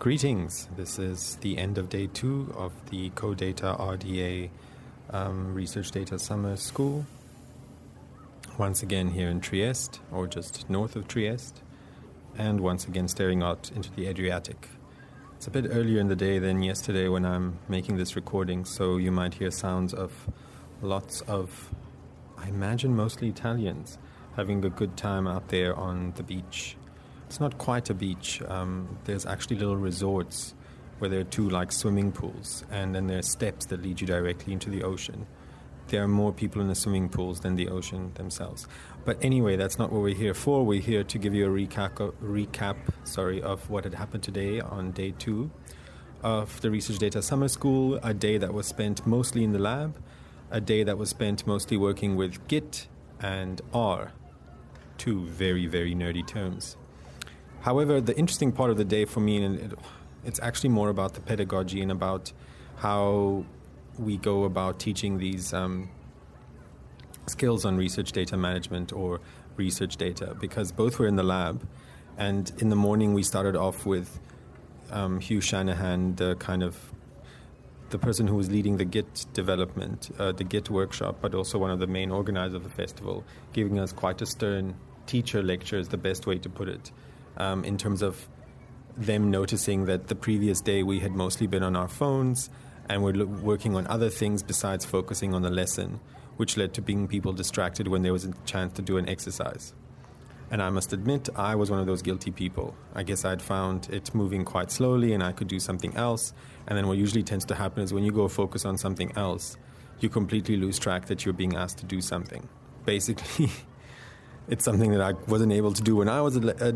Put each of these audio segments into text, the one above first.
Greetings. This is the end of day 2 of the CoData RDA Research Data Summer School. Once again here in Trieste, or just north of Trieste, and once again staring out into the Adriatic. It's a bit earlier in the day than yesterday when I'm making this recording, so you might hear sounds of lots of, I imagine mostly Italians, having a good time out there on the beach. It's not quite a beach. There's actually little resorts where there are 2 like swimming pools, and then there are steps that lead you directly into the ocean. There are more people in the swimming pools than the ocean themselves. But anyway, that's not what we're here for. We're here to give you a recap of what had happened today on day 2 of the Research Data Summer School, a day that was spent mostly in the lab, a day that was spent mostly working with Git and R, 2 very, very nerdy terms. However, the interesting part of the day for me, and it's actually more about the pedagogy and about how we go about teaching these skills on research data management or research data, because both were in the lab. And in the morning, we started off with Hugh Shanahan, the person who was leading the Git development, the Git workshop, but also one of the main organizers of the festival, giving us quite a stern teacher lecture is the best way to put it. In terms of them noticing that the previous day we had mostly been on our phones and we're working on other things besides focusing on the lesson, which led to being people distracted when there was a chance to do an exercise. And I must admit, I was one of those guilty people. I guess I'd found it moving quite slowly and I could do something else. And then what usually tends to happen is when you go focus on something else, you completely lose track that you're being asked to do something. Basically, it's something that I wasn't able to do when I was a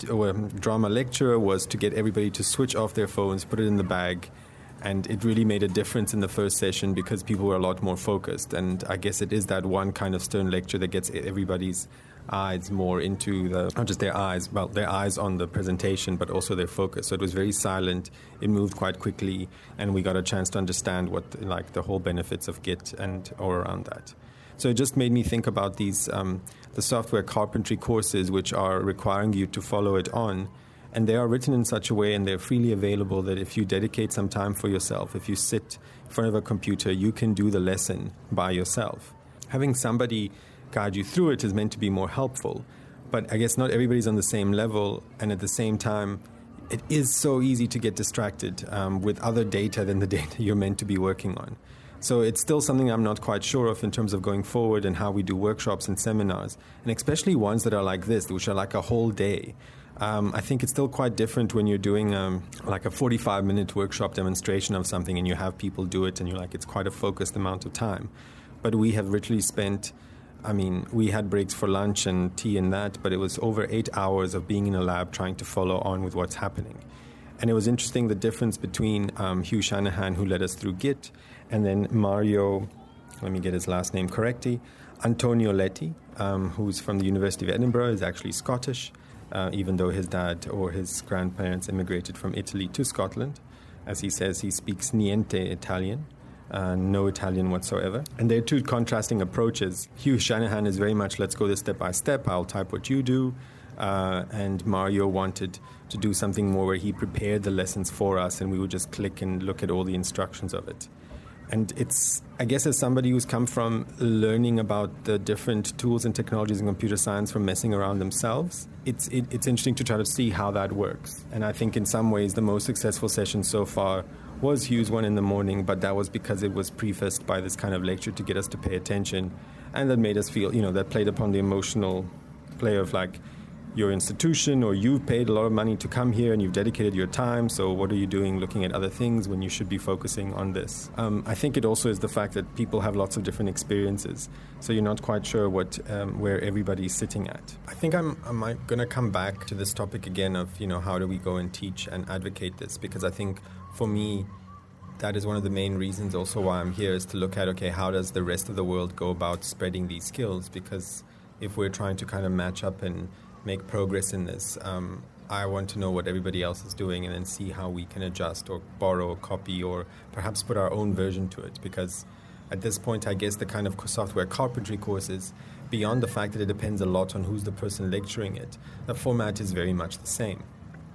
drama lecturer, was to get everybody to switch off their phones, put it in the bag, and it really made a difference in the first session because people were a lot more focused. And I guess it is that one kind of stern lecture that gets everybody's eyes more into not just their eyes, well, their eyes on the presentation, but also their focus. So it was very silent, it moved quite quickly, and we got a chance to understand what the whole benefits of Git or around that. So it just made me think about these, the software carpentry courses, which are requiring you to follow it on. And they are written in such a way and they're freely available that if you dedicate some time for yourself, if you sit in front of a computer, you can do the lesson by yourself. Having somebody guide you through it is meant to be more helpful. But I guess not everybody's on the same level. And at the same time, it is so easy to get distracted with other data than the data you're meant to be working on. So it's still something I'm not quite sure of in terms of going forward and how we do workshops and seminars, and especially ones that are like this, which are like a whole day. I think it's still quite different when you're doing like a 45-minute workshop demonstration of something and you have people do it and you're like, it's quite a focused amount of time. But we have literally spent, we had breaks for lunch and tea and that, but it was over 8 hours of being in a lab trying to follow on with what's happening. And it was interesting, the difference between Hugh Shanahan, who led us through Git, and then Mario, let me get his last name correctly, Antonio Letti, who's from the University of Edinburgh, is actually Scottish, even though his dad or his grandparents immigrated from Italy to Scotland. As he says, he speaks niente Italian, no Italian whatsoever. And there are 2 contrasting approaches. Hugh Shanahan is very much, let's go this step by step, I'll type what you do. And Mario wanted to do something more where he prepared the lessons for us and we would just click and look at all the instructions of it. And it's, I guess, as somebody who's come from learning about the different tools and technologies in computer science from messing around themselves, it's interesting to try to see how that works. And I think in some ways the most successful session so far was Hugh's one in the morning, but that was because it was prefaced by this kind of lecture to get us to pay attention. And that made us feel, that played upon the emotional play of like, your institution or you've paid a lot of money to come here and you've dedicated your time, so what are you doing looking at other things when you should be focusing on this? I think it also is the fact that people have lots of different experiences, so you're not quite sure where everybody's sitting at. I think I'm going to come back to this topic again of, how do we go and teach and advocate this, because I think for me, that is one of the main reasons also why I'm here, is to look at, okay, how does the rest of the world go about spreading these skills? Because if we're trying to kind of match up and make progress in this, I want to know what everybody else is doing and then see how we can adjust or borrow, copy, or perhaps put our own version to it. Because at this point, I guess the kind of software carpentry courses, beyond the fact that it depends a lot on who's the person lecturing it, the format is very much the same.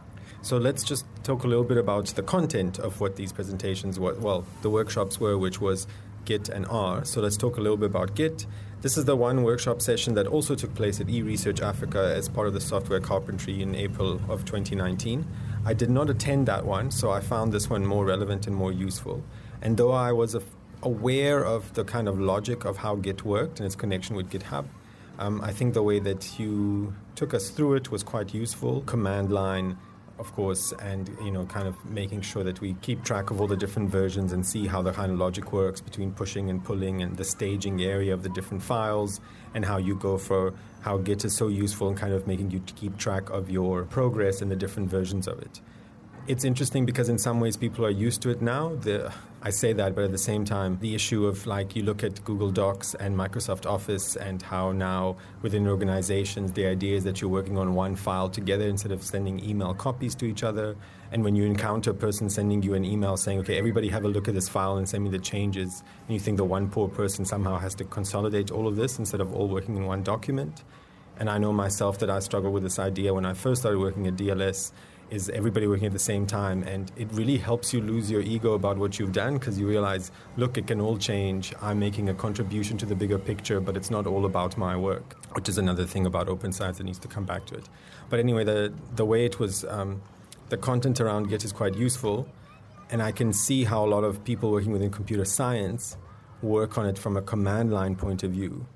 So let's just talk a little bit about the content of what these presentations were. Well, the workshops were, which was Git and R. So let's talk a little bit about Git. This is the one workshop session that also took place at eResearch Africa as part of the software carpentry in April of 2019. I did not attend that one, so I found this one more relevant and more useful. And though I was aware of the kind of logic of how Git worked and its connection with GitHub, I think the way that you took us through it was quite useful. Command line, of course, and kind of making sure that we keep track of all the different versions and see how the kind of logic works between pushing and pulling and the staging area of the different files, and how you go for how Git is so useful in kind of making you keep track of your progress and the different versions of it. It's interesting because in some ways people are used to it now. I say that, but at the same time, the issue of you look at Google Docs and Microsoft Office and how now within organizations, the idea is that you're working on one file together instead of sending email copies to each other. And when you encounter a person sending you an email saying, okay, everybody have a look at this file and send me the changes, and you think the one poor person somehow has to consolidate all of this instead of all working in one document. And I know myself that I struggle with this idea when I first started working at DLS, is everybody working at the same time, and it really helps you lose your ego about what you've done because you realize, look, it can all change. I'm making a contribution to the bigger picture, but it's not all about my work, which is another thing about open science that needs to come back to it. But anyway, the way it was, the content around Git is quite useful, and I can see how a lot of people working within computer science work on it from a command line point of view.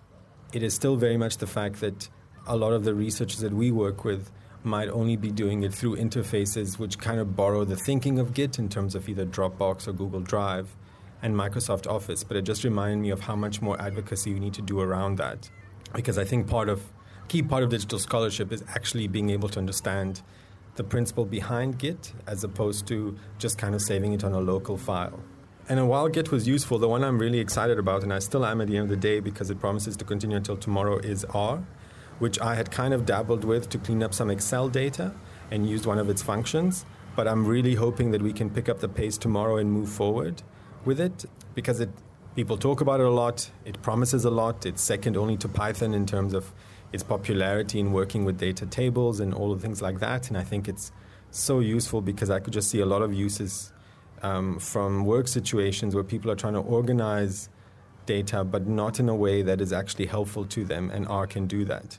It is still very much the fact that a lot of the researchers that we work with might only be doing it through interfaces which kind of borrow the thinking of Git in terms of either Dropbox or Google Drive and Microsoft Office. But it just reminded me of how much more advocacy we need to do around that. Because I think key part of digital scholarship is actually being able to understand the principle behind Git as opposed to just kind of saving it on a local file. And while Git was useful, the one I'm really excited about, and I still am at the end of the day because it promises to continue until tomorrow, is R, which I had kind of dabbled with to clean up some Excel data and used one of its functions. But I'm really hoping that we can pick up the pace tomorrow and move forward with it because people talk about it a lot. It promises a lot. It's second only to Python in terms of its popularity in working with data tables and all the things like that. And I think it's so useful because I could just see a lot of uses from work situations where people are trying to organize data, but not in a way that is actually helpful to them, and R can do that.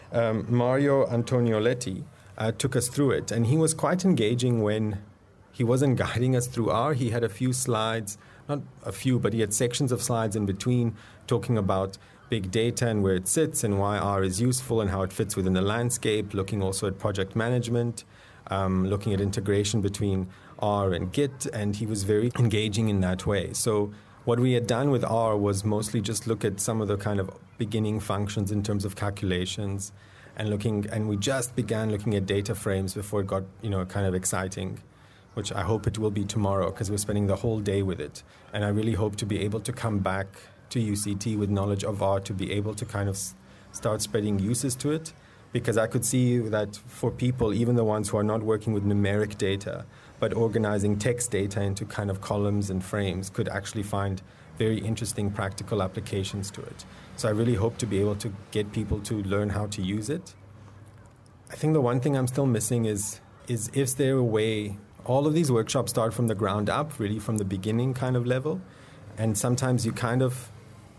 Mario Antonioletti took us through it, and he was quite engaging when he wasn't guiding us through R. He had a few slides, not a few, but he had sections of slides in between talking about big data and where it sits and why R is useful and how it fits within the landscape, looking also at project management, looking at integration between R and Git, and he was very engaging in that way. So what we had done with R was mostly just look at some of the kind of beginning functions in terms of calculations and we just began looking at data frames before it got, kind of exciting, which I hope it will be tomorrow because we're spending the whole day with it. And I really hope to be able to come back to UCT with knowledge of R to be able to kind of start spreading uses to it, because I could see that for people, even the ones who are not working with numeric data, but organizing text data into kind of columns and frames could actually find very interesting practical applications to it. So I really hope to be able to get people to learn how to use it. I think the one thing I'm still missing is if there a way, all of these workshops start from the ground up, really from the beginning kind of level, and sometimes you kind of,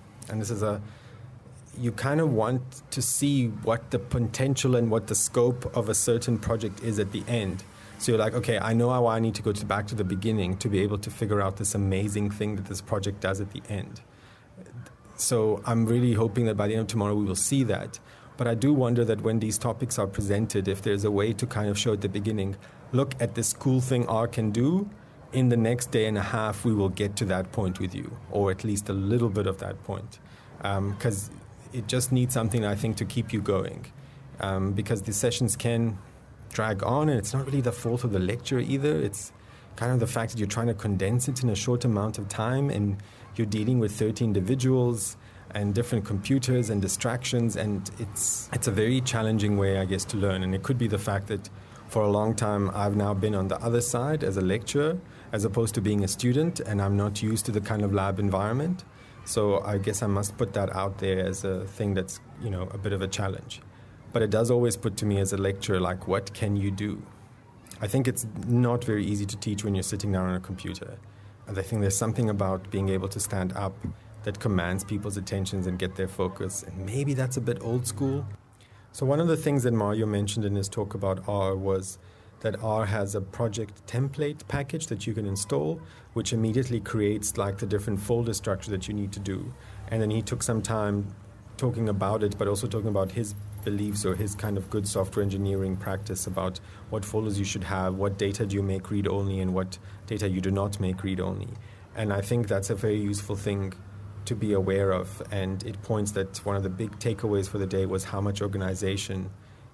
you kind of want to see what the potential and what the scope of a certain project is at the end. So you're like, okay, I know how I need to go back to the beginning to be able to figure out this amazing thing that this project does at the end. So I'm really hoping that by the end of tomorrow we will see that. But I do wonder that when these topics are presented, if there's a way to kind of show at the beginning, look at this cool thing R can do, in the next day and a half we will get to that point with you, or at least a little bit of that point. Because it just needs something, I think, to keep you going. Because the sessions can drag on, and it's not really the fault of the lecturer either. It's kind of the fact that you're trying to condense it in a short amount of time, and you're dealing with 30 individuals and different computers and distractions, and it's a very challenging way, I guess, to learn. And it could be the fact that for a long time I've now been on the other side as a lecturer as opposed to being a student, and I'm not used to the kind of lab environment. So I guess I must put that out there as a thing that's, a bit of a challenge. But it does always put to me as a lecturer, like, what can you do? I think it's not very easy to teach when you're sitting down on a computer. And I think there's something about being able to stand up that commands people's attentions and get their focus. And maybe that's a bit old school. So one of the things that Mario mentioned in his talk about R was that R has a project template package that you can install, which immediately creates like the different folder structure that you need to do. And then he took some time talking about it, but also talking about his beliefs or his kind of good software engineering practice about what folders you should have, what data do you make read-only, and what data you do not make read-only. And I think that's a very useful thing to be aware of. And it points that one of the big takeaways for the day was how much organizational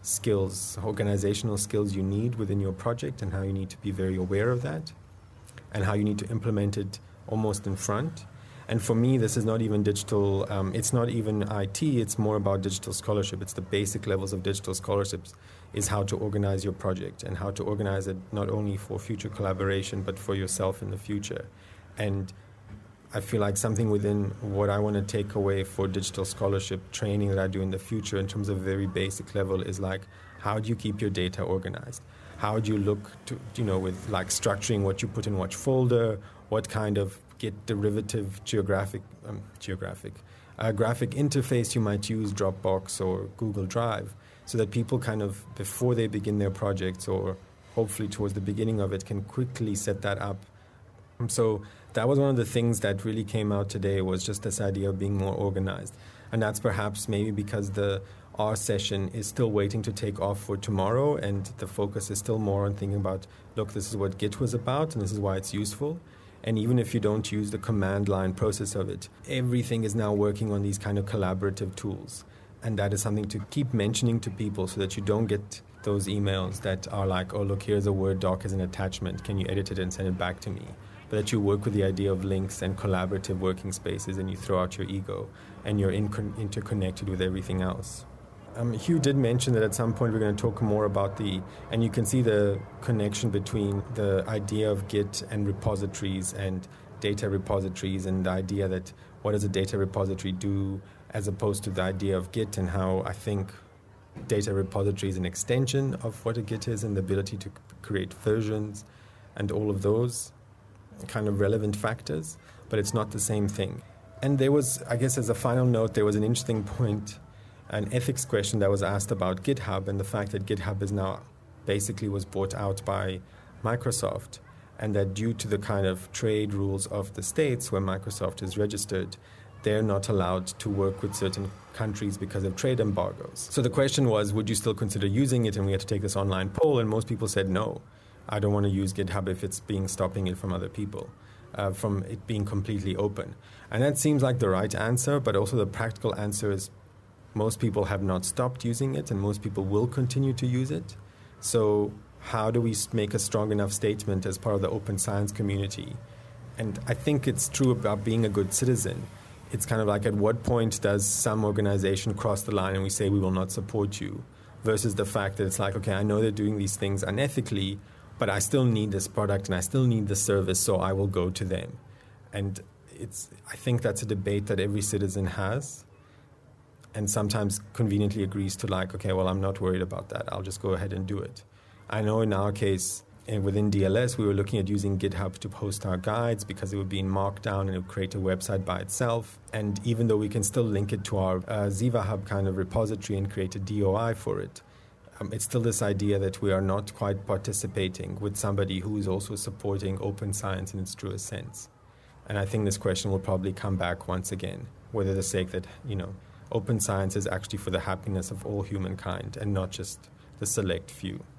skills you need within your project, and how you need to be very aware of that, and how you need to implement it almost in front. And for me, this is not even digital, it's not even IT, it's more about digital scholarship. It's the basic levels of digital scholarships, is how to organize your project and how to organize it not only for future collaboration, but for yourself in the future. And I feel like something within what I want to take away for digital scholarship training that I do in the future in terms of very basic level is like, how do you keep your data organized? How do you look to, with like structuring what you put in which folder, what kind of Git derivative graphic interface you might use, Dropbox or Google Drive, so that people kind of, before they begin their projects or hopefully towards the beginning of it, can quickly set that up. So that was one of the things that really came out today, was just this idea of being more organized. And that's perhaps maybe because the R session is still waiting to take off for tomorrow, and the focus is still more on thinking about, look, this is what Git was about and this is why it's useful. And even if you don't use the command line process of it, everything is now working on these kind of collaborative tools. And that is something to keep mentioning to people so that you don't get those emails that are like, oh, look, here's a Word doc as an attachment. Can you edit it and send it back to me? But that you work with the idea of links and collaborative working spaces, and you throw out your ego and you're interconnected with everything else. Hugh did mention that at some point we're going to talk more about and you can see the connection between the idea of Git and repositories and data repositories, and the idea that what does a data repository do as opposed to the idea of Git, and how I think data repository is an extension of what a Git is, and the ability to create versions and all of those kind of relevant factors, but it's not the same thing. And there was, I guess as a final note, there was an interesting point, an ethics question that was asked about GitHub, and the fact that GitHub is now basically was bought out by Microsoft, and that due to the kind of trade rules of the states where Microsoft is registered, they're not allowed to work with certain countries because of trade embargoes. So the question was, would you still consider using it? And we had to take this online poll, and most people said no. I don't want to use GitHub if it's stopping it from other people, from it being completely open. And that seems like the right answer, but also the practical answer is most people have not stopped using it, and most people will continue to use it. So how do we make a strong enough statement as part of the open science community? And I think it's true about being a good citizen. It's kind of like, at what point does some organization cross the line and we say we will not support you, versus the fact that it's like, okay, I know they're doing these things unethically, but I still need this product and I still need the service, so I will go to them. And I think that's a debate that every citizen has, and sometimes conveniently agrees to, like, okay, well, I'm not worried about that. I'll just go ahead and do it. I know in our case, within DLS, we were looking at using GitHub to post our guides because it would be in Markdown and it would create a website by itself. And even though we can still link it to our Ziva Hub kind of repository and create a DOI for it, it's still this idea that we are not quite participating with somebody who is also supporting open science in its truest sense. And I think this question will probably come back once again, whether the sake that, open science is actually for the happiness of all humankind and not just the select few.